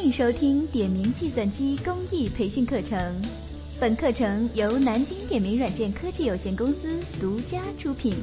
迎收听点名计算机公益培训课程。本课程由南京点名软件科技有限公司独家出品。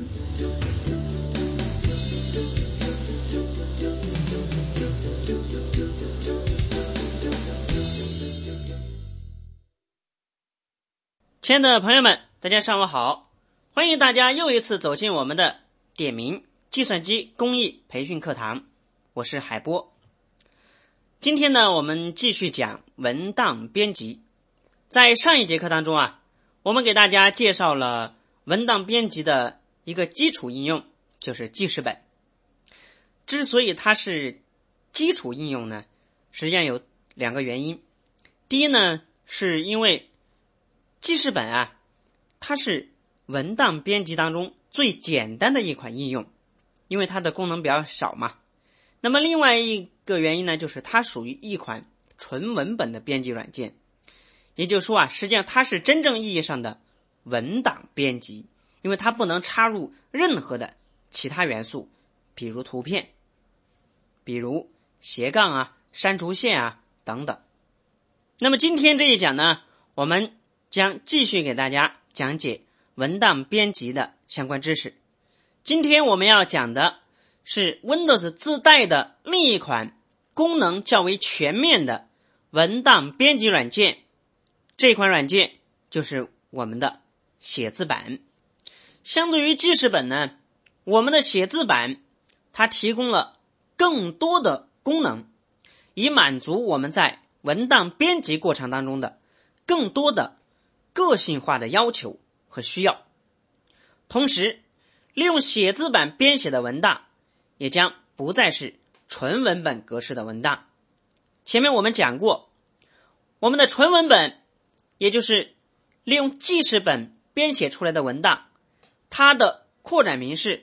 亲爱的朋友们，大家上午好，欢迎大家又一次走进我们的点名计算机公益培训课堂，我是海波。今天呢，我们继续讲文档编辑。在上一节课当中我们给大家介绍了文档编辑的一个基础应用，就是记事本。之所以它是基础应用呢，实际上有两个原因。第一呢，是因为记事本它是文档编辑当中最简单的一款应用，因为它的功能比较少嘛。那么另外一个原因呢，就是它属于一款纯文本的编辑软件。也就是说实际上它是真正意义上的文档编辑，因为它不能插入任何的其他元素，比如图片，比如斜杠删除线等等。那么今天这一讲呢，我们将继续给大家讲解文档编辑的相关知识。今天我们要讲的是 Windows 自带的另一款功能较为全面的文档编辑软件，这款软件就是我们的写字板。相对于记事本呢，我们的写字板它提供了更多的功能，以满足我们在文档编辑过程当中的更多的个性化的要求和需要。同时，利用写字板编写的文档也将不再是纯文本格式的文档。前面我们讲过，我们的纯文本也就是利用记事本编写出来的文档，它的扩展名是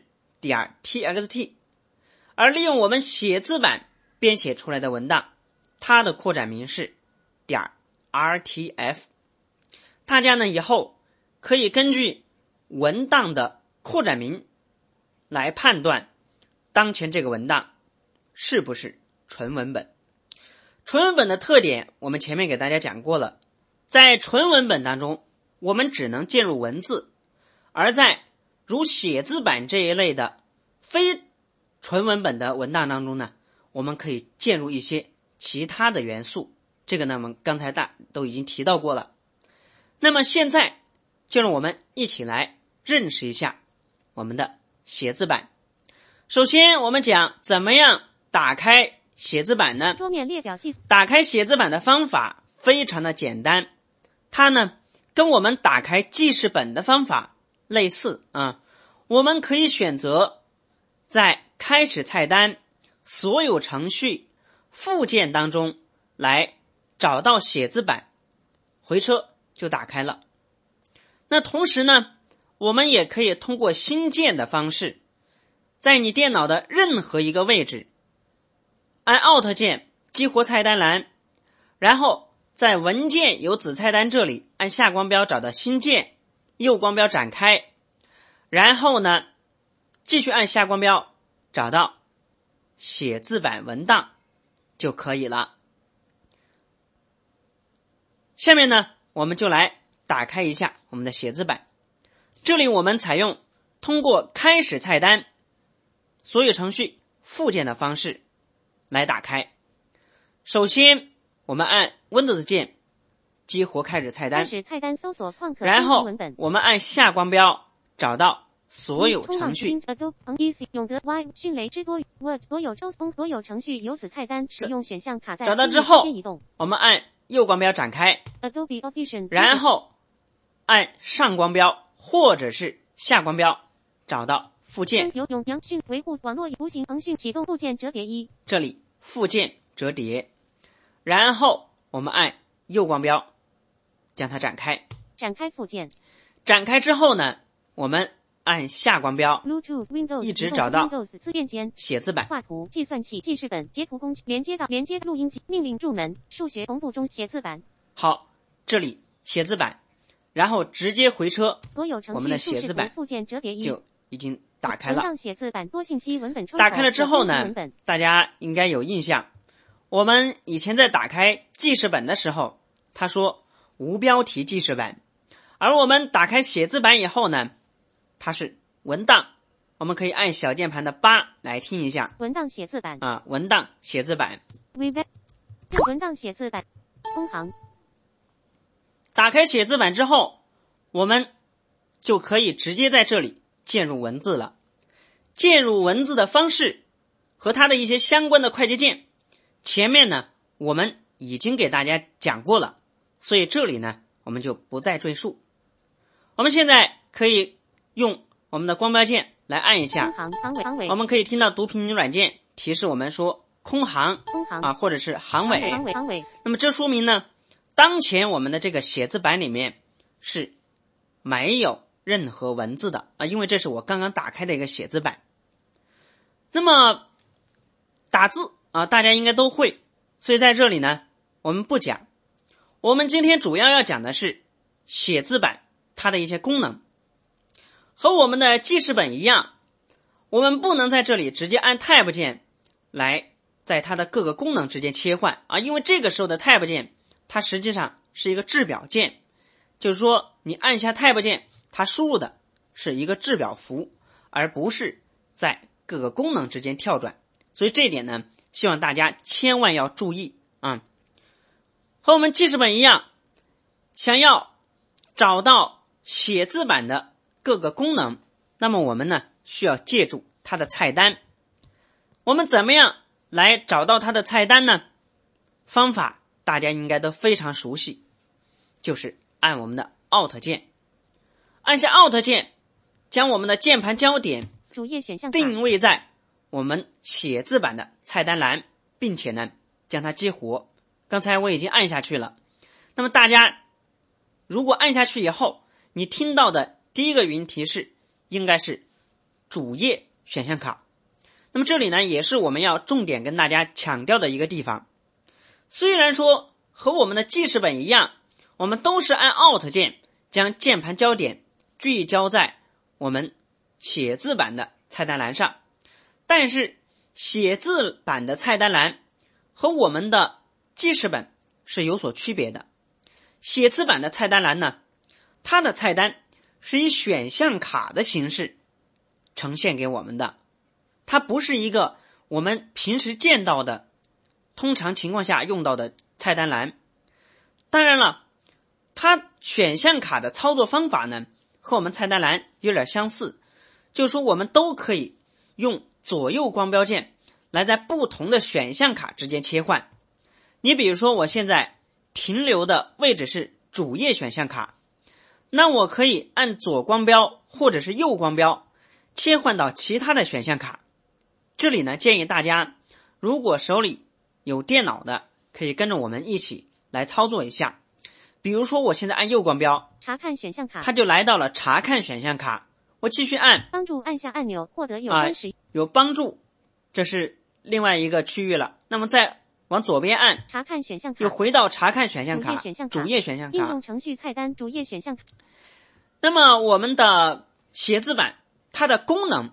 .txt， 而利用我们写字板编写出来的文档，它的扩展名是.rtf。 大家呢以后可以根据文档的扩展名来判断当前这个文档是不是纯文本。纯文本的特点我们前面给大家讲过了，在纯文本当中我们只能键入文字，而在如写字板这一类的非纯文本的文档当中呢，我们可以键入一些其他的元素，这个呢我们刚才都已经提到过了。那么现在就让我们一起来认识一下我们的写字板。首先我们讲怎么样打开写字板呢？ 桌面列表打开写字板的方法非常的简单，它呢跟我们打开记事本的方法类似我们可以选择在开始菜单、所有程序、附件当中来找到写字板，回车就打开了。那同时呢，我们也可以通过新建的方式，在你电脑的任何一个位置按 Alt 键激活菜单栏，然后在文件有子菜单这里按下光标找到新建，右光标展开，然后呢继续按下光标找到写字板文档就可以了。下面呢我们就来打开一下我们的写字板。这里我们采用通过开始菜单、所有程序、附件的方式来打开。首先我们按 Windows 键激活开始菜单， 开始菜单搜索框可然后文本， 我们按下光标找到所有程序。 永得 Y 迅雷之多 Word 所有程序有子菜单使用选项卡在找到之后移动， 我们按右光标展开， Adobe Audition， 然后按上光标或者是下光标找到附件， 由永阳迅维护网络图形腾讯启动附件折叠1， 这里附件折叠，然后我们按右光标将它展开。 展开附件， 展开之后呢，我们按下光标 Bluetooth Windows 一直找到 Windows 自便间写字板、 画图、计算器、记事本、截图工具、连接录音机、命令入门、数学同步中写字板。 好，这里写字板，然后直接回车， 所有程序我们的写字板附件折叠1 就已经打开了。 文档写字板多信息文本抽打开了之后呢文本， 大家应该有印象， 我们以前在打开记事本的时候，他说无标题记事本，而我们打开写字板以后呢，它是文档，我们可以按小键盘的8来听一下。 文档写字板文档写字板。 文档写字板，空行。 打开写字板之后，我们就可以直接在这里键入文字了。键入文字的方式和它的一些相关的快捷键，前面呢我们已经给大家讲过了，所以这里呢我们就不再赘述。我们现在可以用我们的光标键来按一下， 行尾， 我们可以听到读屏软件提示我们说空行或者是行尾。那么这说明呢，当前我们的这个写字板里面是没有任何文字的因为这是我刚刚打开的一个写字板。那么打字大家应该都会，所以在这里呢我们不讲。我们今天主要讲的是写字板它的一些功能。和我们的记事本一样，我们不能在这里直接按 Tab 键来在它的各个功能之间切换因为这个时候的 Tab 键它实际上是一个制表键，就是说你按下 Tab 键，它输入的是一个制表符，而不是在各个功能之间跳转。所以这一点呢，希望大家千万要注意和我们记事本一样，想要找到写字板的各个功能，那么我们呢需要借助它的菜单。我们怎么样来找到它的菜单呢？方法大家应该都非常熟悉，就是按我们的 Alt 键。按下 Alt 键，将我们的键盘焦点主页选项定位在我们写字板的菜单栏，并且呢将它激活。刚才我已经按下去了。那么大家如果按下去以后，你听到的第一个语音提示应该是主页选项卡。那么这里呢也是我们要重点跟大家强调的一个地方。虽然说和我们的记事本一样，我们都是按 Alt 键将键盘焦点聚焦在我们写字板的菜单栏上，但是写字板的菜单栏和我们的记事本是有所区别的。写字板的菜单栏呢，它的菜单是以选项卡的形式呈现给我们的，它不是一个我们平时见到的通常情况下用到的菜单栏。当然了，它选项卡的操作方法呢和我们菜单栏有点相似，就是说我们都可以用左右光标键来在不同的选项卡之间切换。你比如说我现在停留的位置是主页选项卡，那我可以按左光标或者是右光标切换到其他的选项卡。这里呢建议大家如果手里有电脑的，可以跟着我们一起来操作一下。比如说我现在按右光标查看选项卡， 它就来到了查看选项卡。我继续按帮助按下按钮获得有关时有帮助，这是另外一个区域了。那么再往左边按查看选项卡， 又回到查看选项卡，主页选项卡， 应用程序菜单主页选项卡。 那么我们的写字板它的功能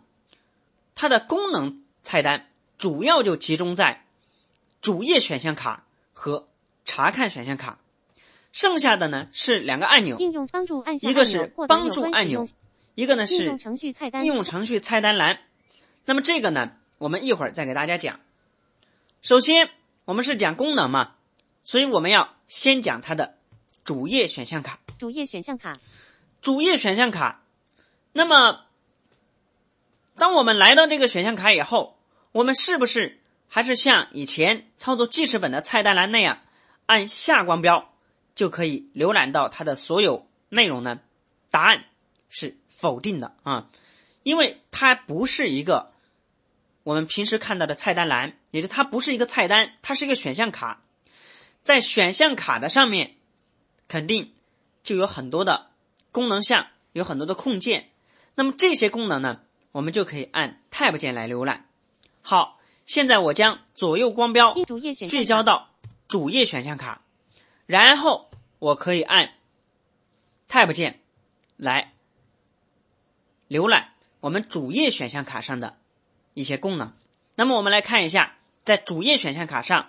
菜单主要就集中在主页选项卡和查看选项卡，剩下的呢是两个按钮， 应用帮助按下一个是帮助按钮，一个呢是应用程序菜单栏。那么这个呢我们一会儿再给大家讲。首先我们是讲功能嘛，所以我们要先讲它的主页选项卡。 主页选项卡， 那么当我们来到这个选项卡以后，我们是不是还是像以前操作记事本的菜单栏那样按下光标就可以浏览到它的所有内容呢？答案是否定的因为它不是一个我们平时看到的菜单栏，也就是它不是一个菜单，它是一个选项卡。在选项卡的上面肯定就有很多的功能项，有很多的控件，那么这些功能呢我们就可以按 Tab 键来浏览。好，现在我将左右光标聚焦到主页选项卡，然后我可以按 Tab 键来浏览我们主页选项卡上的一些功能。那么我们来看一下，在主页选项卡上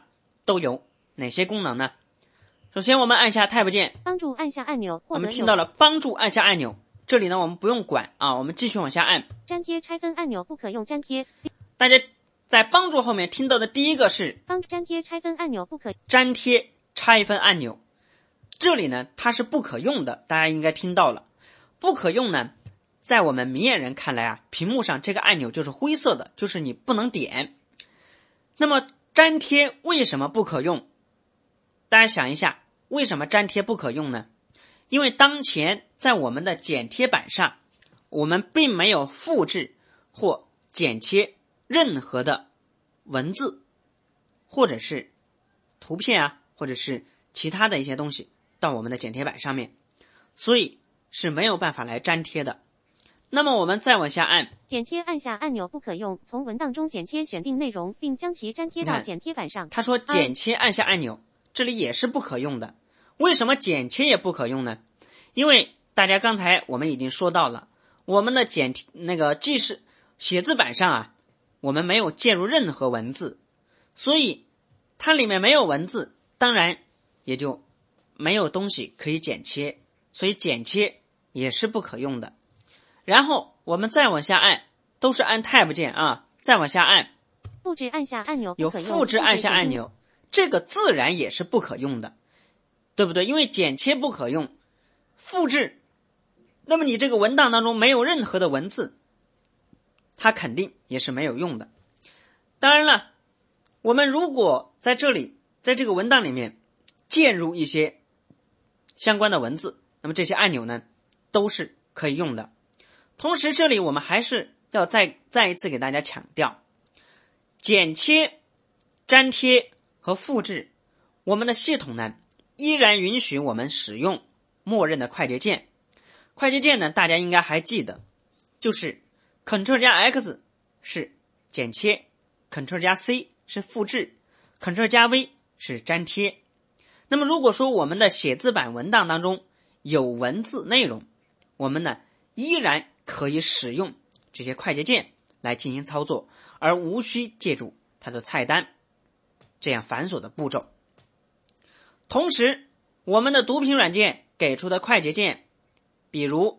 都有哪些功能呢？首先我们按下 Tab 键， 帮助按下按钮， 我们听到了帮助按下按钮，这里呢我们不用管啊，我们继续往下按。 粘贴拆分按钮不可用，粘贴。 大家在帮助后面听到的第一个是粘贴拆分按钮不可， 粘贴拆分按钮，这里呢它是不可用的，大家应该听到了。不可用呢，在我们明眼人看来啊，屏幕上这个按钮就是灰色的，就是你不能点。那么粘贴为什么不可用？大家想一下，为什么粘贴不可用呢？因为当前在我们的剪贴板上，我们并没有复制或剪切任何的文字或者是图片啊，或者是其他的一些东西到我们的剪贴板上面，所以是没有办法来粘贴的。那么我们再往下按， 剪切按下按钮不可用，从文档中剪切选定内容并将其粘贴到剪贴板上。 他说剪切按下按钮，这里也是不可用的。为什么剪切也不可用呢？因为大家刚才我们已经说到了，我们的记事写字板上啊，我们没有介入任何文字，所以它里面没有文字，当然也就没有东西可以剪切，所以剪切也是不可用的。然后我们再往下按，都是按 Tab 键啊，再往下按， 复制按下按钮有复制按下按钮，这个自然也是不可用的，对不对？因为剪切不可用，复制，那么你这个文档当中没有任何的文字，它肯定也是没有用的。当然了，我们如果在这里，在这个文档里面建入一些相关的文字，那么这些按钮呢都是可以用的。同时这里我们还是要再一次给大家强调，剪切、粘贴和复制，我们的系统呢依然允许我们使用默认的快捷键。快捷键呢大家应该还记得，就是 Ctrl 加 X 是剪切， Ctrl 加 C 是复制， Ctrl 加 V 是粘贴。那么如果说我们的写字板文档当中有文字内容，我们呢依然可以使用这些快捷键来进行操作，而无需借助它的菜单这样繁琐的步骤。同时我们的读屏软件给出的快捷键，比如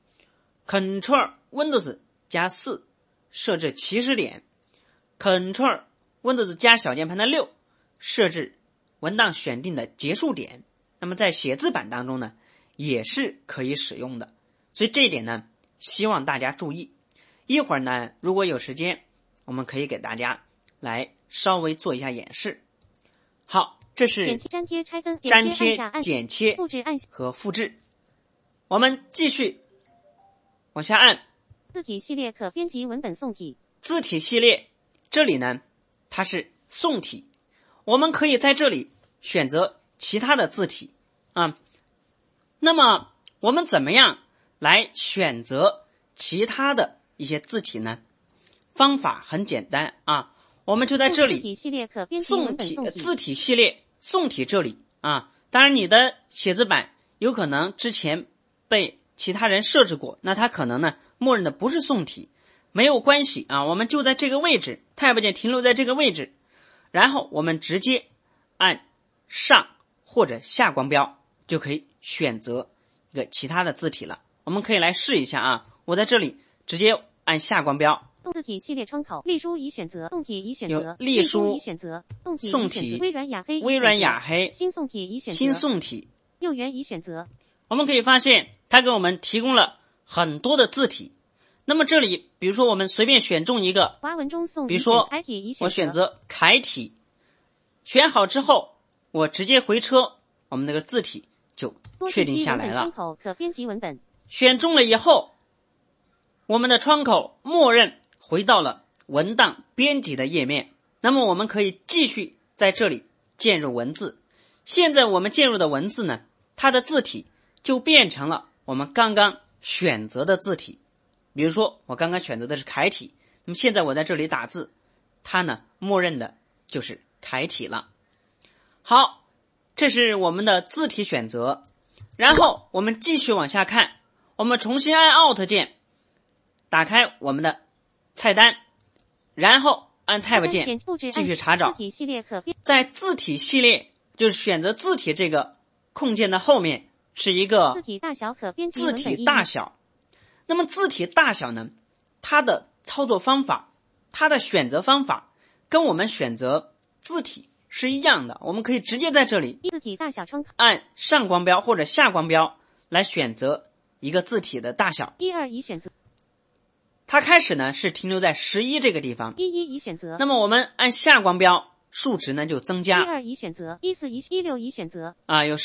Ctrl Windows 加4设置起始点， Ctrl Windows 加小键盘的6设置文档选定的结束点，那么在写字板当中呢也是可以使用的。所以这一点呢希望大家注意。一会儿呢如果有时间，我们可以给大家来稍微做一下演示。好，这是粘贴拆分、 粘贴、剪切复制按和复制。我们继续往下按， 字体系列可编辑文本宋体。 字体系列这里呢它是宋体，我们可以在这里选择其他的字体啊。那么我们怎么样来选择其他的一些字体呢？方法很简单啊，我们就在这里字体系列可编辑文本宋体， 字体系列宋体这里啊。当然你的写字板有可能之前被其他人设置过，那它可能呢默认的不是宋体，没有关系啊，我们就在这个位置 Tab 键停留在这个位置，然后我们直接按上或者下光标就可以选择一个其他的字体了。我们可以来试一下啊，我在这里直接按下光标， 字体系列窗口，隶书已选择，宋体已选择， 隶书已选择， 宋体、 微软雅黑、 微软雅黑、 新宋体已选择， 新宋体、 幼元已选择。 我们可以发现它给我们提供了很多的字体。那么这里比如说我们随便选中一个， 华文中宋， 比如说我选择楷体，选好之后我直接回车，我们那个字体就确定下来了。 窗口可编辑文本， 选中了以后，我们的窗口默认回到了文档编辑的页面。那么我们可以继续在这里建入文字。现在我们建入的文字呢，它的字体就变成了我们刚刚选择的字体。比如说我刚刚选择的是楷体，那么现在我在这里打字，它呢默认的就是楷体了。好，这是我们的字体选择。然后我们继续往下看，我们重新按 Alt 键打开我们的菜单，然后按 Tab 键继续查找。在字体系列，就是选择字体这个空间的后面是一个字体大小可编辑字体大小。那么字体大小呢，它的操作方法，它的选择方法跟我们选择字体是一样的，我们可以直接在这里字体大小窗口按上光标或者下光标来选择一个字体的大小。 12已选择。 它开始呢是停留在11这个地方 11已选择。 那么我们按下光标，数值呢就增加。 12已选择。14已16已选择。 有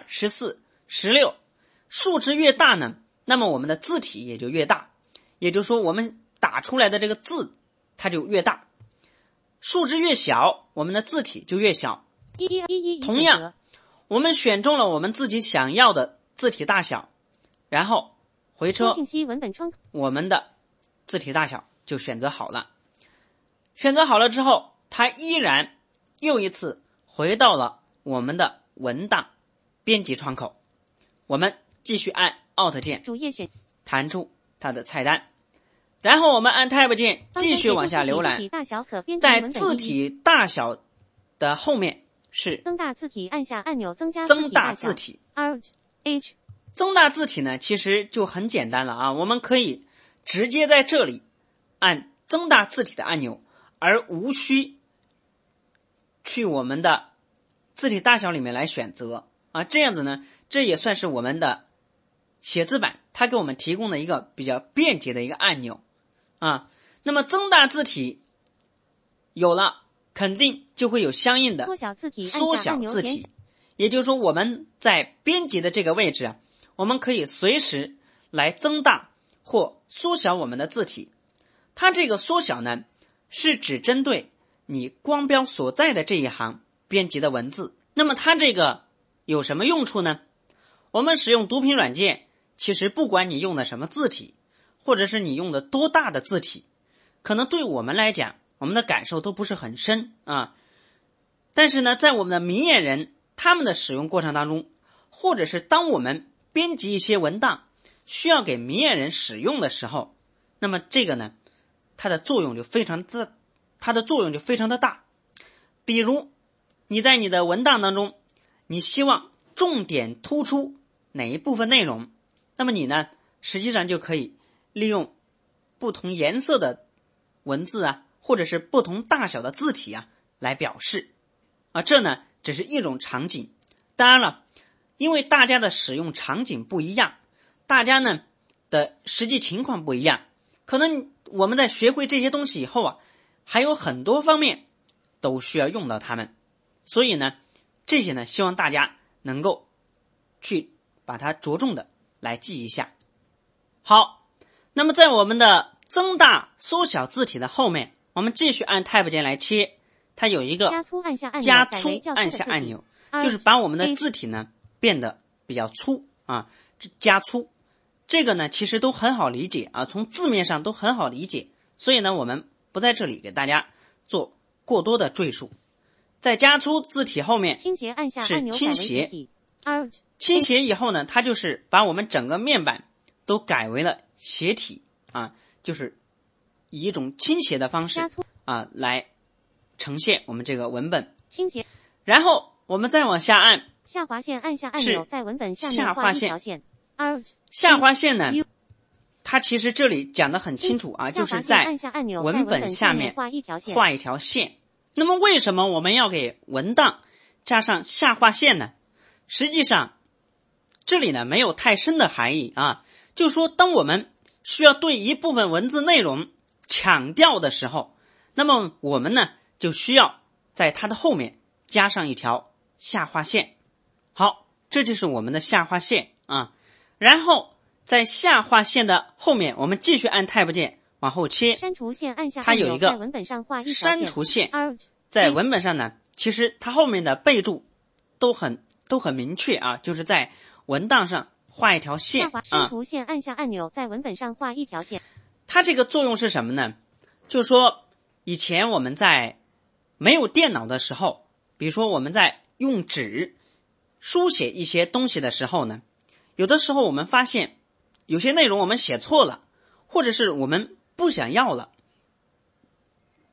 12、14、16，数值越大呢，那么我们的字体也就越大，也就是说我们打出来的这个字它就越大。数值越小，我们的字体就越小。同样，我们选中了我们自己想要的字体大小，然后回车， 信息文本窗口， 我们的字体大小就选择好了。选择好了之后，它依然又一次回到了我们的文档编辑窗口。我们继续按 Alt 键， 主页选， 弹出它的菜单。然后我们按 Tab 键继续往下浏览，在字体大小的后面是增大字体，按下按钮增加增大字体。 Alt H 增大字体呢其实就很简单了啊，我们可以直接在这里按增大字体的按钮，而无需去我们的字体大小里面来选择啊，这样子呢，这也算是我们的写字板它给我们提供的一个比较便捷的一个按钮啊。那么增大字体有了，肯定就会有相应的缩小字体，也就是说我们在编辑的这个位置啊，我们可以随时来增大或缩小我们的字体。它这个缩小呢，是只针对你光标所在的这一行编辑的文字。那么它这个有什么用处呢？我们使用读屏软件，其实不管你用的什么字体，或者是你用的多大的字体，可能对我们来讲，我们的感受都不是很深啊。但是呢，在我们的明眼人他们的使用过程当中，或者是当我们编辑一些文档需要给明眼人使用的时候，那么这个呢，它的作用就非常的大。比如你在你的文档当中，你希望重点突出哪一部分内容，那么你呢实际上就可以利用不同颜色的文字啊，或者是不同大小的字体啊来表示啊。这呢只是一种场景，当然了，因为大家的使用场景不一样，大家呢的实际情况不一样，可能我们在学会这些东西以后啊，还有很多方面都需要用到它们，所以呢这些呢希望大家能够去把它着重的来记一下。好，那么在我们的增大缩小字体的后面，我们继续按 Tab 键来切，它有一个加粗按下按钮，就是把我们的字体呢变得比较粗啊，加粗。这个呢其实都很好理解啊，从字面上都很好理解，所以呢我们不在这里给大家做过多的赘述。在加粗字体后面是倾斜，倾斜以后呢，它就是把我们整个面板都改为了斜体啊，就是以一种倾斜的方式啊来呈现我们这个文本。 倾斜， 然后我们再往下按下划线，按下按钮，在文本下面画一条线。 下划线呢，它其实这里讲得很清楚啊，就是在文本下面画一条线。那么为什么我们要给文档加上下划线呢？实际上这里呢没有太深的含义啊，就是说当我们需要对一部分文字内容强调的时候，那么我们呢就需要在它的后面加上一条下划线。好，这就是我们的下划线啊。然后在下划线的后面，我们继续按 Tab 键往后切， 删除线按下它有一个删除线，在文本上呢，其实它后面的备注都很明确啊，就是在文档上画一条线啊。 删除线按下按钮，在文本上画一条线。 它这个作用是什么呢？就是说以前我们在没有电脑的时候，比如说我们在用纸书写一些东西的时候呢，有的时候我们发现有些内容我们写错了，或者是我们不想要了，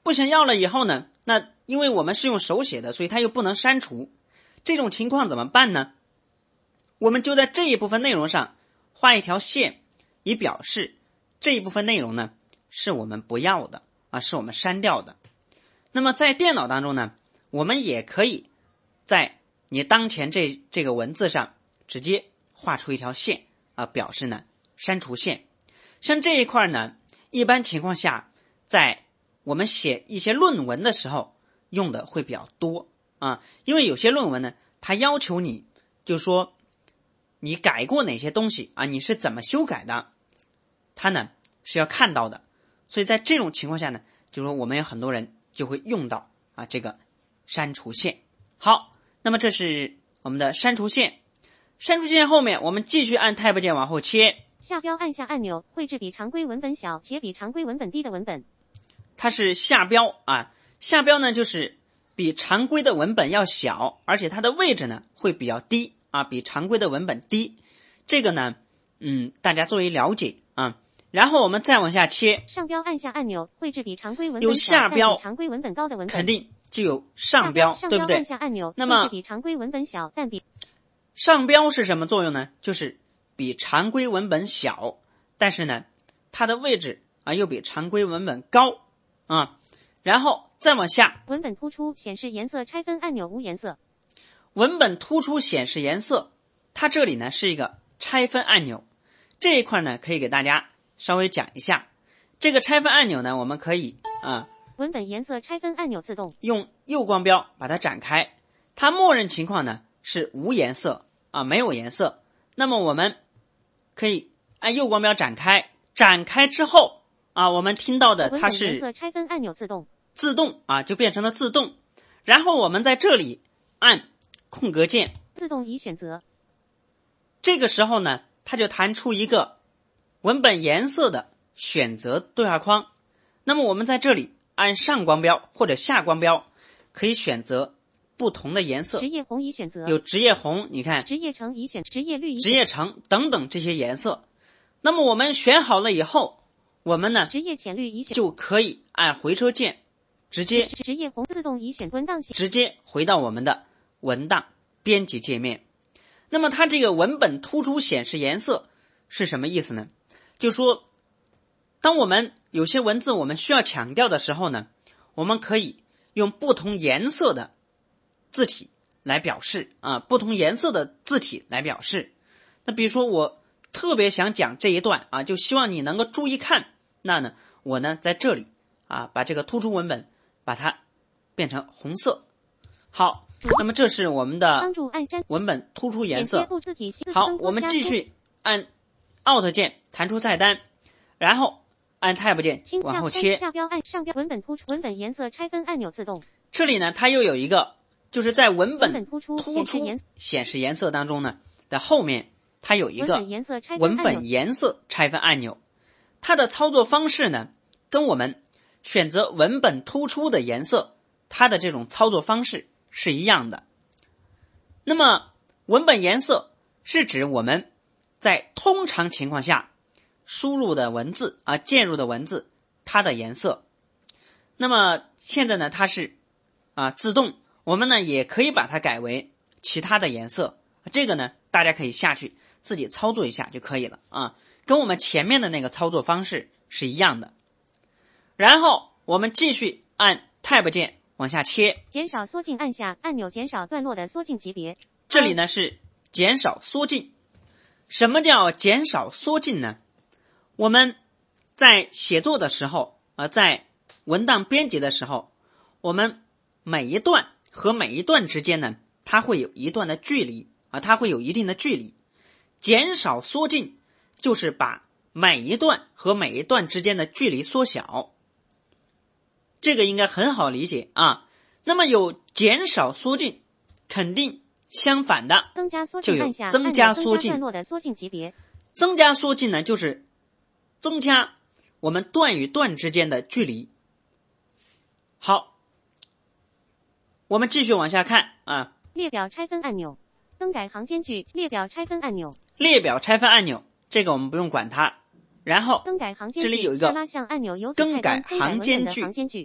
不想要了以后呢，那因为我们是用手写的，所以它又不能删除，这种情况怎么办呢？我们就在这一部分内容上画一条线，以表示这一部分内容呢是我们不要的是我们删掉的。那么在电脑当中呢，我们也可以在你当前这个文字上直接画出一条线表示呢删除线。像这一块呢，一般情况下在我们写一些论文的时候用的会比较多因为有些论文呢，它要求你就说你改过哪些东西你是怎么修改的，它呢是要看到的。所以在这种情况下呢，就说我们有很多人就会用到这个删除线。好，那么这是我们的删除线。删除线后面我们继续按 Tab 键往后切， 下标按下按钮，绘制比常规文本小且比常规文本低的文本。 它是下标下标呢就是比常规的文本要小，而且它的位置呢会比较低比常规的文本低。这个呢大家作为了解然后我们再往下切， 上标按下按钮，绘制比常规文本有下标但比常规文本高的文本。 肯定就有上标，对不对？ 按下按钮， 那么绘制比常规文本小但比上标是什么作用呢？就是比常规文本小，但是呢它的位置又比常规文本高然后再往下， 文本突出显示颜色拆分按钮无颜色。 文本突出显示颜色，它这里呢是一个拆分按钮。这一块呢可以给大家稍微讲一下。这个拆分按钮呢，我们可以文本颜色拆分按钮自动用右光标把它展开，它默认情况呢是无颜色没有颜色。那么我们可以按右光标展开，展开之后我们听到的它是文本颜色拆分按钮自动就变成了自动。然后我们在这里按空格键， 自动已选择。 这个时候呢，它就弹出一个文本颜色的选择对话框。那么我们在这里按上光标或者下光标，可以选择不同的颜色。 职业红已选择， 有职业红，你看职业橙已选，职业绿已选， 职业橙等等这些颜色。那么我们选好了以后，我们呢职业浅绿已选， 就可以按回车键直接职业红自动已选，文档直接回到我们的文档编辑界面。那么它这个文本突出显示颜色是什么意思呢？就说当我们有些文字我们需要强调的时候呢，我们可以用不同颜色的字体来表示不同颜色的字体来表示。那比如说我特别想讲这一段就希望你能够注意看，那呢我呢在这里把这个突出文本把它变成红色。好，那么这是我们的文本突出颜色。好，我们继续按 Alt 键弹出菜单，然后按 Tab 键往后切， 下标按上标文本突出文本颜色拆分按钮自动。 这里呢它又有一个就是在文本突出显示颜色当中呢的后面，它有一个文本颜色拆分按钮。它的操作方式呢跟我们选择文本突出的颜色它的这种操作方式是一样的。那么文本颜色是指我们在通常情况下输入的文字键入的文字它的颜色。那么现在呢它是自动，我们呢也可以把它改为其他的颜色。这个呢大家可以下去自己操作一下就可以了跟我们前面的那个操作方式是一样的。然后我们继续按 Tab 键往下切， 减少缩进按下按钮，减少段落的缩进级别。 这里呢是减少缩进。什么叫减少缩进呢？我们在写作的时候在文档编辑的时候，我们每一段和每一段之间呢它会有一段的距离它会有一定的距离。减少缩进就是把每一段和每一段之间的距离缩小，这个应该很好理解那么有减少缩进，肯定相反的就有增加缩进。增加缩进呢就是增加我们段与段之间的距离。好，我们继续往下看列表拆分按钮，更改行间距，列表拆分按钮， 列表拆分按钮这个我们不用管它。然后更改行间距， 这里有一个拉项按钮， 更改行间距。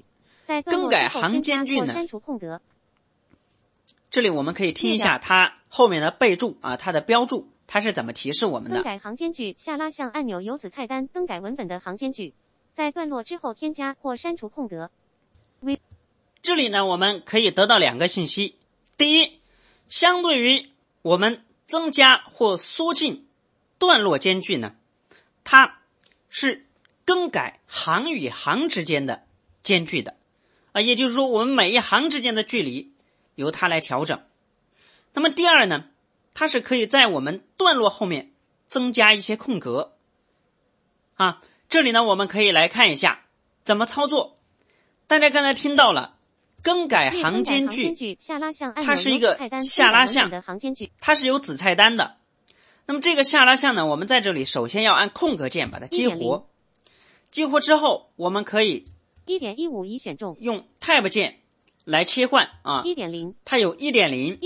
在段落更改行之后添加间距呢或删除空格。 这里我们可以听一下它后面的备注啊，它的标注，它是怎么提示我们的。 更改行间距下拉项按钮由子菜单更改文本的行间距，在段落之后添加或删除空格。 这里呢，我们可以得到2个信息。第一，相对于我们增加或缩进段落间距呢，它是更改行与行之间的间距的也就是说我们每一行之间的距离由它来调整。那么第二呢，它是可以在我们段落后面增加一些空格这里呢我们可以来看一下怎么操作。大家刚才听到了更改行间距，它是一个下拉项，它是有子菜单的。那么这个下拉项呢，我们在这里首先要按空格键把它激活，激活之后我们可以 1.15 已选中， 用 Tab 键来切换 1.0， 它有 1.0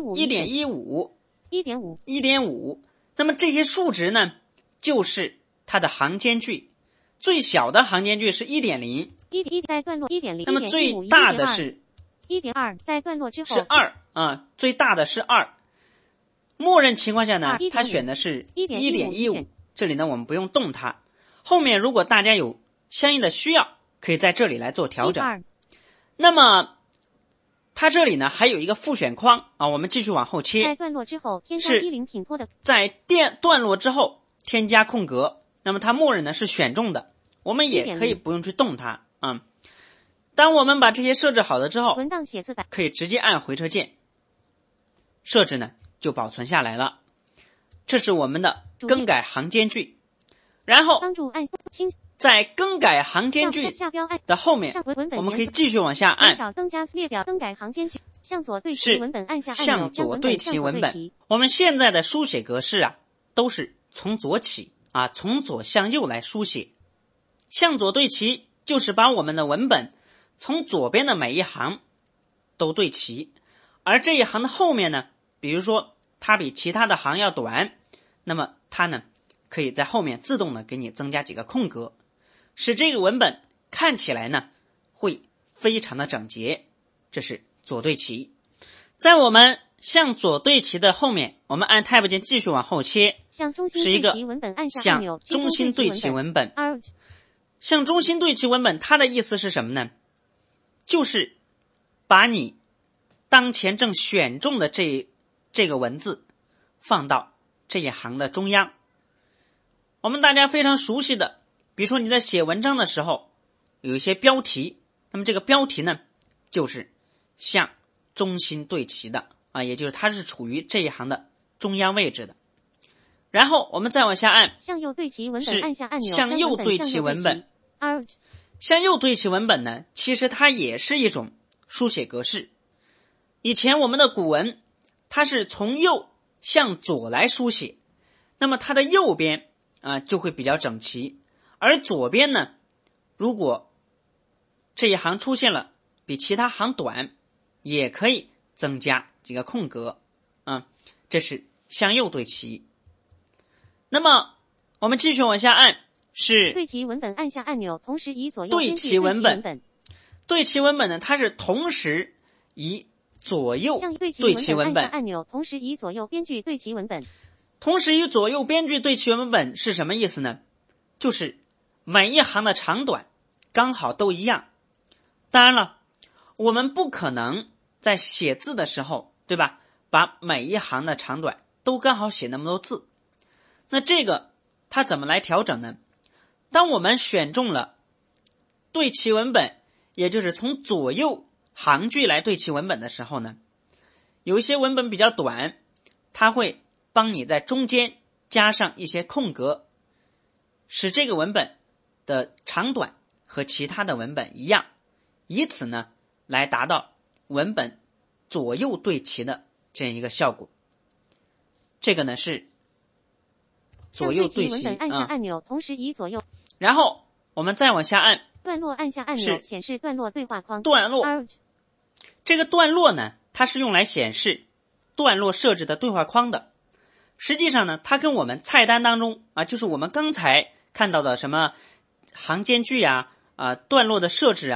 1.15 1.15 1.5，那么这些数值呢就是它的行间距，最小的行间距是 1.0， 在段落 1.0， 那么最大的是 1.2， 在段落之后是2最大的是2。默认情况下呢， 1.5 它选的是 1.15， 这里呢我们不用动它。后面如果大家有相应的需要，可以在这里来做调整。 1.2， 那么它这里呢还有一个复选框我们继续往后切， 在段落之后添加10品托的， 在段落之后添加空格，那么它默认呢是选中的，我们也可以不用去动它当我们把这些设置好了之后， 文档写字板可以直接按回车键，设置呢就保存下来了。这是我们的更改行间距。然后帮助按清在更改行间距下标按的后面，我们可以继续往下按， 少增加列表更改行间距，向左对齐文本按下按钮， 向左对齐文本。我们现在的书写格式都是从左起从左向右来书写。向左对齐就是把我们的文本从左边的每一行都对齐，而这一行的后面呢，比如说它比其他的行要短，那么它呢可以在后面自动的给你增加几个空格，使这个文本看起来呢会非常的整洁。这是左对齐。在我们向左对齐的后面，我们按 Tab 键继续往后切，是一个向中心对齐文本。向中心对齐文本，它的意思是什么呢？就是把你当前正选中的这个文字放到这一行的中央。我们大家非常熟悉的，比如说你在写文章的时候有一些标题，那么这个标题呢就是向中心对齐的也就是它是处于这一行的中央位置的。然后我们再往下按， 向右对齐文本按下按钮， 向右对齐文本。向右对齐文本呢，其实它也是一种书写格式。以前我们的古文它是从右向左来书写，那么它的右边就会比较整齐，而左边呢，如果这一行出现了比其他行短，也可以增加几个空格这是向右对齐。那么我们继续往下按，是对齐文本按下按钮，同时以左右对齐文本。对齐文本呢，它是同时以左右对齐文本按钮，同时以左右编剧对齐文本。 同时以左右编剧对齐文本是什么意思呢？就是每一行的长短刚好都一样。当然了，我们不可能在写字的时候，对吧，把每一行的长短都刚好写那么多字。那这个它怎么来调整呢？当我们选中了对齐文本，也就是从左右行距来对齐文本的时候呢，有一些文本比较短，它会帮你在中间加上一些空格，使这个文本的长短和其他的文本一样，以此呢来达到文本左右对齐的这样一个效果。这个呢是左右对齐按下按钮，同时以左右。 然后我们再往下按， 段落按下按钮，显示段落对话框。 段落，这个段落呢，它是用来显示段落设置的对话框的。实际上呢，它跟我们菜单当中就是我们刚才看到的什么行间距段落的设置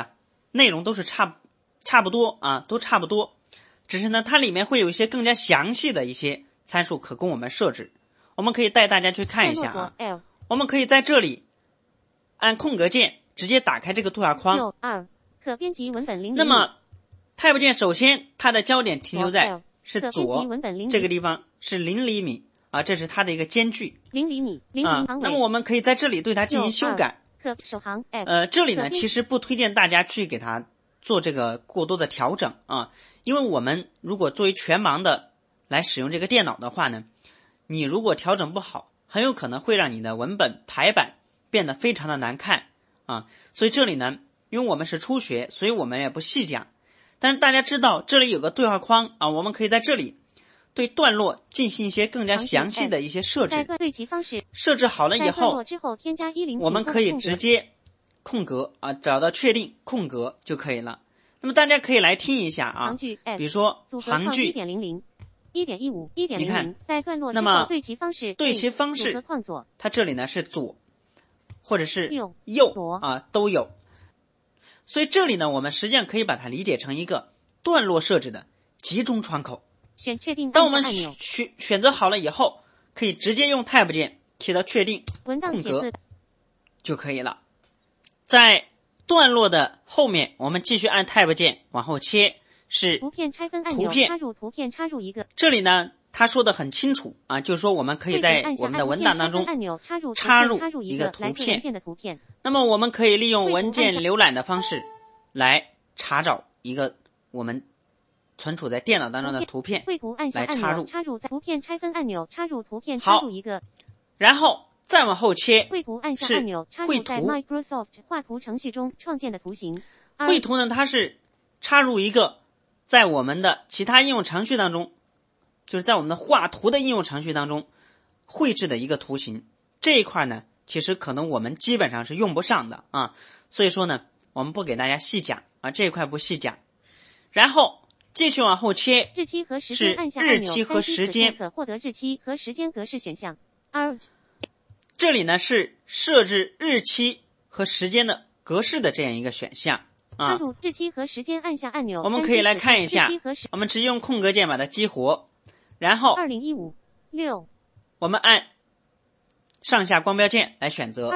内容都是差不多啊，都差不多，只是呢它里面会有一些更加详细的一些参数可供我们设置。我们可以带大家去看一下啊，我们可以在这里按空格键直接打开这个对话框。 可编辑文本0厘米。 那么 Tab 键首先它的焦点停留在是左这个地方是0厘米啊，这是它的一个间距 0厘米啊。那么我们可以在这里对它进行修改。 首行这里呢其实不推荐大家去给它做这个过多的调整啊，因为我们如果作为全盲的来使用这个电脑的话呢，你如果调整不好，很有可能会让你的文本排版变得非常的难看啊。所以这里呢，因为我们是初学，所以我们也不细讲。但是大家知道这里有个对话框啊，我们可以在这里对段落进行一些更加详细的一些设置。 对齐方式设置好了以后，我们可以直接空格啊，找到确定空格就可以了。那么大家可以来听一下啊，比如说行距 1.00 1.15 1.00， 你看在段落之后对齐方式， 它这里呢是左或者是右啊都有。所以这里呢我们实际上可以把它理解成一个段落设置的集中窗口。 确定当我们选择好了以后，可以直接用 Tab 键贴到确定空格就可以了。在段落的后面，我们继续按 Tab 键往后切，是图片拆分按钮，插入图片，插入一个。 这里呢他说的很清楚啊，就是说我们可以在我们的文档当中插入一个图片。那么我们可以利用文件浏览的方式来查找一个我们存储在电脑当中的图片来插入。 图片拆分按钮，插入图片，插入一个。 然后再往后切， 绘图按下按钮，插入在 Microsoft 画图程序中创建的图形。 绘图呢，它是插入一个在我们的其他应用程序当中，就是在我们的画图的应用程序当中绘制的一个图形。这一块呢，其实可能我们基本上是用不上的啊，所以说呢，我们不给大家细讲啊，这一块不细讲。然后继续往后切， 日期和时间按下按钮，日期和时间可获得日期和时间格式选项。 这里呢是设置日期和时间的格式的这样一个选项啊。 插入日期和时间按下按钮， 我们可以来看一下，我们直接用空格键把它激活，然后 2015-6， 我们按上下光标键来选择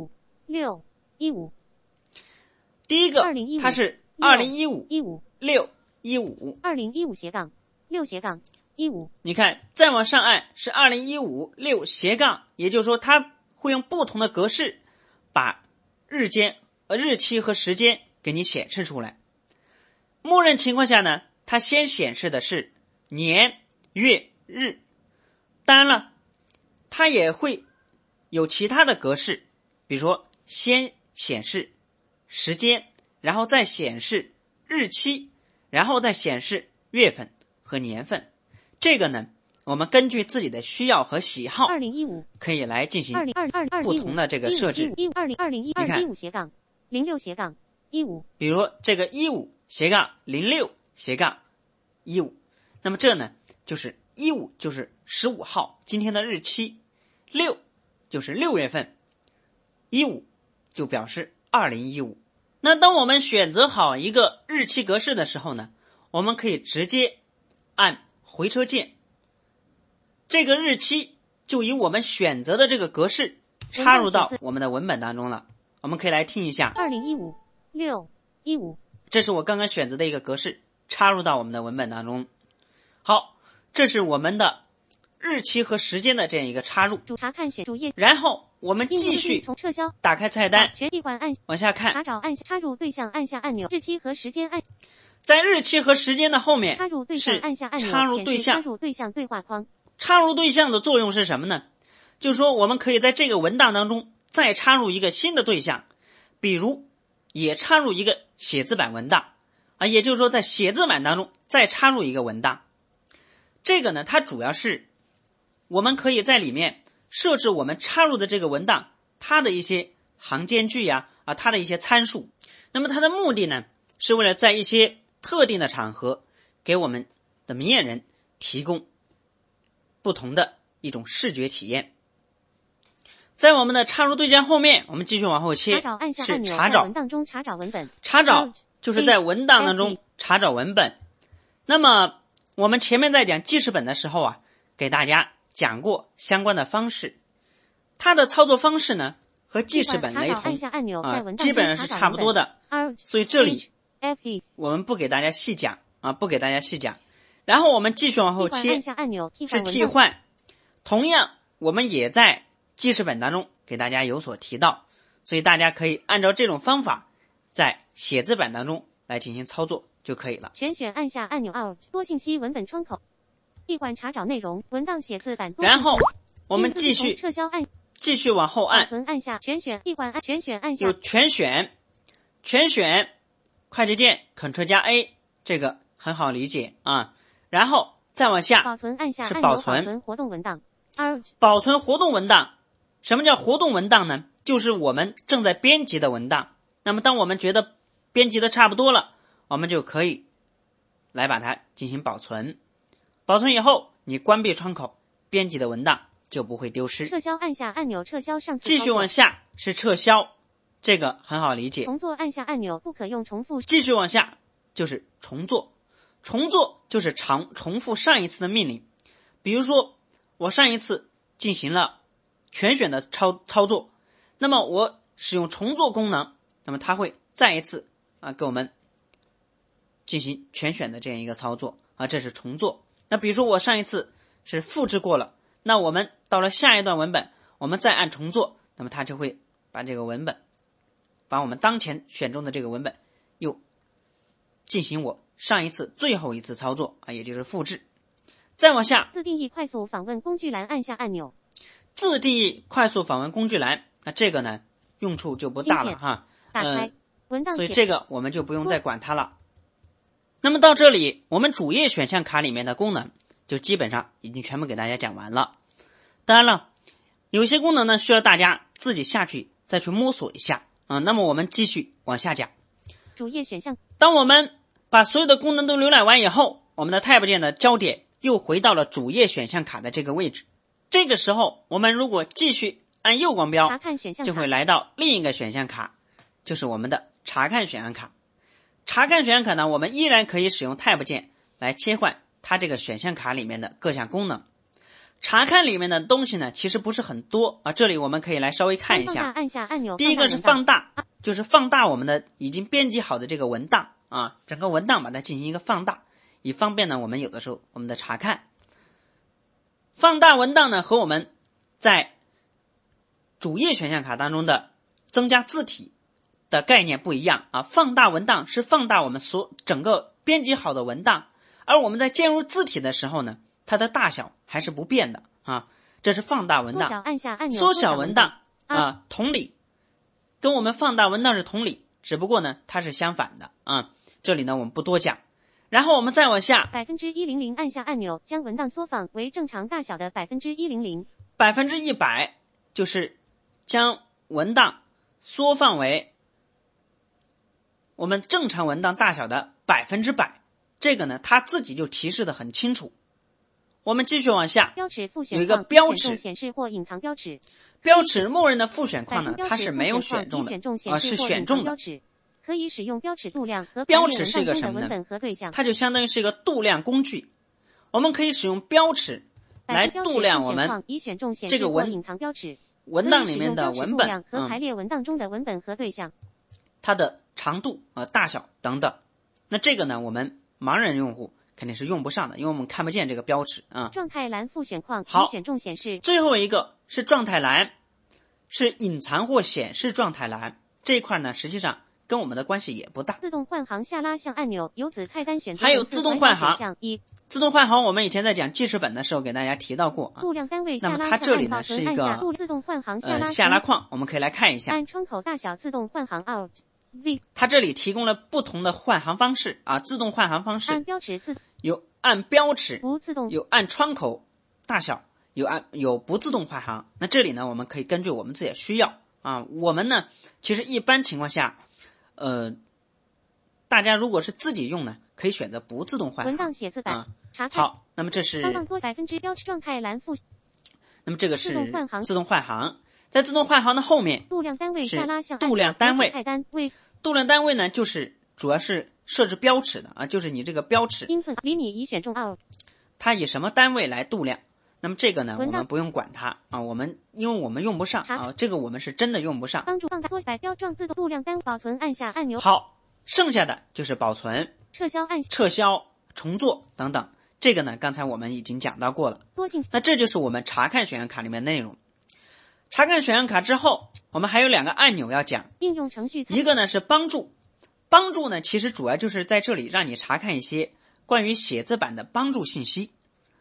2015-6-15。 第一个它是2015-6-15 2015-6-15， 你看再往上按是2015-6-，也就是说它会用不同的格式把日期和时间给你显示出来。默认情况下呢，它先显示的是年月日，当然了它也会有其他的格式，比如说先显示时间，然后再显示日期，然后再显示月份和年份。这个呢我们根据自己的需要和喜好可以来进行不同的这个设置。你看比如说这个15-06-15，那么这呢就是15就是15号今天的日期，6就是6月份，15就表示2015。那当我们选择好一个日期格式的时候呢，我们可以直接按回车键，这个日期就以我们选择的这个格式插入到我们的文本当中了。我们可以来听一下 2015-6-15， 这是我刚刚选择的一个格式，插入到我们的文本当中。好，这是我们的日期和时间的这样一个插入。然后我们继续打开菜单，往下看， 查找按下插入对象按下按钮，日期和时间按。 在日期和时间的后面插入对象按下按钮， 插入对象对话框。 插入对象的作用是什么呢？就是说我们可以在这个文档当中再插入一个新的对象，比如也插入一个写字版文档啊，也就是说在写字版当中再插入一个文档。这个呢它主要是我们可以在里面设置我们插入的这个文档它的一些行间距呀它的一些参数。那么它的目的呢是为了在一些特定的场合给我们的明眼人提供不同的一种视觉体验。在我们的插入对象后面，我们继续往后切，是查找。 就是在文档当中查找文本。那么我们前面在讲记事本的时候啊，给大家讲过相关的方式，它的操作方式呢和记事本雷同基本上是差不多的，所以这里我们不给大家细讲不给大家细讲。然后我们继续往后切，是替换，同样我们也在记事本当中给大家有所提到，所以大家可以按照这种方法在写字板当中来进行操作就可以了。 全选按下按钮 Alt 多信息文本窗口，替换查找内容文档写字板。 然后我们继续撤销按， 继续往后按， 保存按下全选替换按全选按下有全选快捷键 Ctrl 加 A， 这个很好理解啊。然后再往下保存按下是保存活动文档。 保存活动文档，什么叫活动文档呢？就是我们正在编辑的文档。那么当我们觉得编辑的差不多了，我们就可以来把它进行保存。保存以后，你关闭窗口，编辑的文档就不会丢失。 撤销按下按钮撤销上次。 继续往下是撤销，这个很好理解。 重做按下按钮不可用重复。 继续往下就是重做，重做就是重复上一次的命令。比如说我上一次进行了全选的操作，那么我使用重做功能，那么它会再一次给我们进行全选的这样一个操作这是重做。那比如说我上一次是复制过了，那我们到了下一段文本，我们再按重做，那么它就会把这个文本，把我们当前选中的这个文本又进行我上一次最后一次操作也就是复制。再往下， 自定义快速访问工具栏按下按钮。 自定义快速访问工具栏，那这个呢用处就不大了哈。 打开文档， 所以这个我们就不用再管它了。那么到这里，我们主页选项卡里面的功能就基本上已经全部给大家讲完了。当然了，有些功能呢需要大家自己下去再去摸索一下那么我们继续往下讲。 主页选项， 当我们把所有的功能都浏览完以后，我们的 Tab 键的焦点又回到了主页选项卡的这个位置。这个时候我们如果继续按右光标，就会来到另一个选项卡，就是我们的查看选项卡。查看选项卡呢，我们依然可以使用 Tab 键来切换它这个选项卡里面的各项功能。查看里面的东西呢其实不是很多这里我们可以来稍微看一下。 按下按钮。 第一个是放大，就是放大我们的已经编辑好的这个文档整个文档把它进行一个放大，以方便呢我们有的时候我们的查看。放大文档呢和我们在主页选项卡当中的增加字体的概念不一样放大文档是放大我们整个编辑好的文档，而我们在键入字体的时候呢，它的大小还是不变的这是放大文档。缩小文档同理，跟我们放大文档是同理，只不过呢它是相反的这里呢我们不多讲。然后我们再往下 100%按下按钮，将文档缩放为正常大小的100%。 100%就是将文档缩放为我们正常文档大小的100%，这个呢它自己就提示的很清楚。我们继续往下，有一个标尺显示或隐藏标尺。 标尺默认的复选框呢，它是没有选中的是选中的。 可以使用标尺度量和标尺是一个什么呢？它就相当于是一个度量工具。我们可以使用标尺来度量我们这个文档里面的文本和排列文档中的文本和对象， 它的长度大小等等。那这个呢我们盲人用户肯定是用不上的，因为我们看不见这个标尺状态栏复选框好， 选中显示。 最后一个是状态栏，是隐藏或显示状态栏。这一块呢实际上跟我们的关系也不大。 自动换行下拉项按钮由子菜单选择。 还有自动换行，自动换行我们以前在讲记事本的时候给大家提到过度量单位下拉。 那么它这里呢是一个自动换行下拉框，我们可以来看一下。 按窗口大小自动换行 Alt Z。 它这里提供了不同的换行方式自动换行方式。 按标尺有按标尺， 不自动， 有按窗口大小，有不自动换行。那这里呢我们可以根据我们自己的需要我们呢其实一般情况下大家如果是自己用呢，可以选择不自动换行。 文档写字板查看。 好，那么这是 %标尺状态栏复。 那么这个是自动换行。在自动换行的后面， 度量单位下拉项度量单位。 菜单位。 度量单位呢就是主要是设置标尺的啊，就是你这个标尺英寸、厘米已选中 out。 它以什么单位来度量？那么这个呢，我文档们不用管它啊，因为我们用不上啊，这个我们是真的用不上。 帮助放大缩小标状自动度量单位保存按下按钮。 好，剩下的就是保存、 撤销按下撤销、重做等等。这个呢，刚才我们已经讲到过了。 多信息。 那这就是我们查看选项卡里面的内容。查看选项卡之后，我们还有2个按钮要讲。 应用程序一个呢是帮助，帮助呢其实主要就是在这里让你查看一些关于写字板的帮助信息。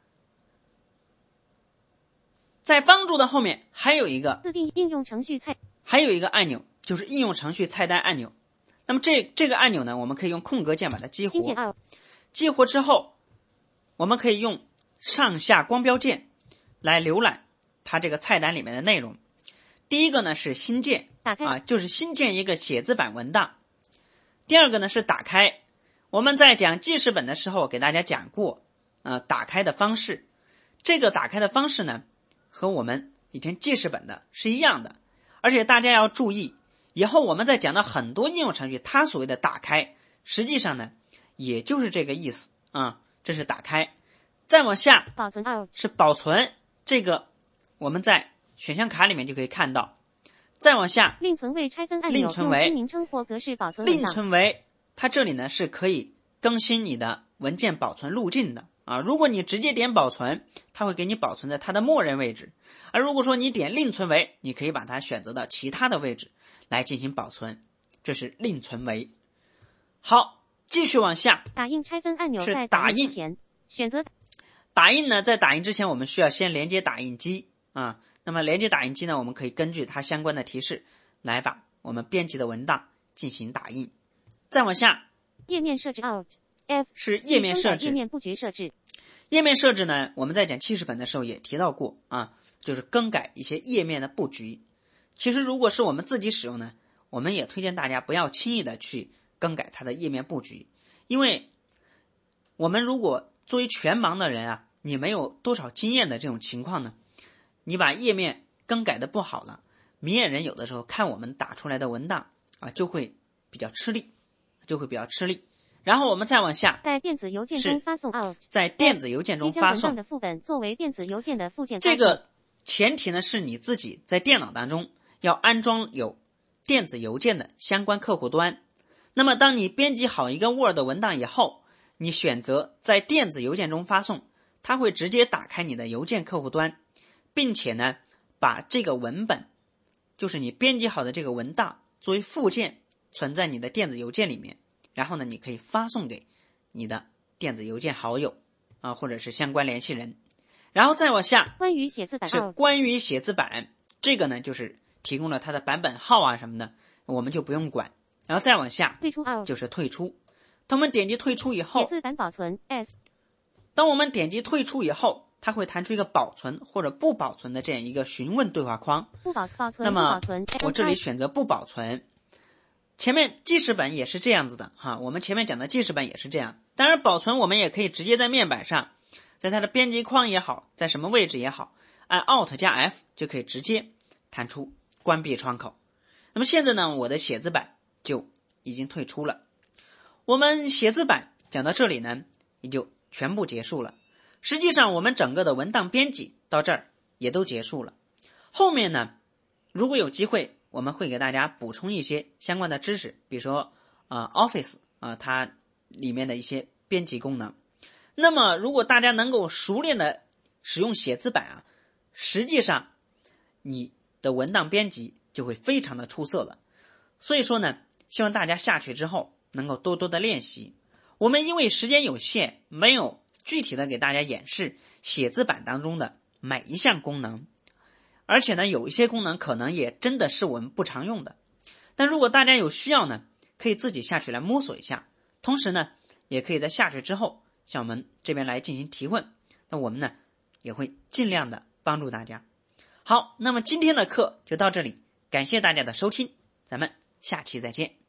在帮助的后面还有一个自定义应用程序按钮，就是应用程序菜单按钮。那么这个按钮呢，我们可以用空格键把它激活。激活之后，我们可以用上下光标键来浏览它这个菜单里面的内容。第一个呢是新建， 打开就是新建一个写字板文档。第二个呢是打开，我们在讲记事本的时候给大家讲过，打开的方式。这个打开的方式呢，和我们以前记事本的是一样的，而且大家要注意，以后我们在讲到很多应用程序，它所谓的打开，实际上呢，也就是这个意思啊，这是打开。再往下保存是保存，这个我们在选项卡里面就可以看到。再往下另存为拆分按钮， 另存为用新名称或格式保存文档。 另存为，它这里呢是可以更新你的文件保存路径的啊。如果你直接点保存，它会给你保存在它的默认位置，而如果说你点另存为，你可以把它选择到其他的位置来进行保存，这是另存为。好，继续往下， 打印拆分按钮是在打印之前选择打印呢，在打印之前我们需要先连接打印机啊。那么连接打印机呢，我们可以根据它相关的提示来把我们编辑的文档进行打印。再往下， 页面设置 Alt F 是页面设置。 页面布局设置。 页面设置呢，我们在讲记事本的时候也提到过啊，就是更改一些页面的布局。其实如果是我们自己使用呢，我们也推荐大家不要轻易的去更改它的页面布局，因为我们如果作为全盲的人啊，你没有多少经验的这种情况呢，你把页面更改的不好了，明眼人有的时候看我们打出来的文档啊，就会比较吃力。然后我们再往下， 在电子邮件中发送 Alt， 在电子邮件中发送的副本作为电子邮件的附件。 这个前提呢是你自己在电脑当中要安装有电子邮件的相关客户端。那么当你编辑好一个 Word 文档以后，你选择在电子邮件中发送，它会直接打开你的邮件客户端，并且呢把这个文本，就是你编辑好的这个文档作为附件存在你的电子邮件里面，然后呢你可以发送给你的电子邮件好友啊，或者是相关联系人。然后再往下， 关于写字板是关于写字板，这个呢就是提供了它的版本号啊什么的，我们就不用管。然后再往下退出就是退出。当我们点击退出以后， 写字板保存 S。 当我们点击退出以后，它会弹出一个保存或者不保存的这样一个询问对话框。 不保存。 那么我这里选择不保存。前面记事本也是这样子的哈，我们前面讲的记事本也是这样。当然保存我们也可以直接在面板上，在它的编辑框也好，在什么位置也好，按 Alt 加 F 就可以直接弹出关闭窗口。那么现在呢，我的写字板就已经退出了。我们写字板讲到这里呢，也就全部结束了。实际上我们整个的文档编辑到这儿也都结束了。后面呢，如果有机会，我们会给大家补充一些相关的知识，比如说Office 它里面的一些编辑功能。那么如果大家能够熟练的使用写字板实际上你的文档编辑就会非常的出色了。所以说呢，希望大家下去之后能够多多的练习。我们因为时间有限，没有具体的给大家演示写字板当中的每一项功能，而且呢有一些功能可能也真的是我们不常用的。但如果大家有需要呢，可以自己下去来摸索一下，同时呢也可以在下去之后向我们这边来进行提问，那我们呢也会尽量的帮助大家。好，那么今天的课就到这里，感谢大家的收听，咱们下期再见。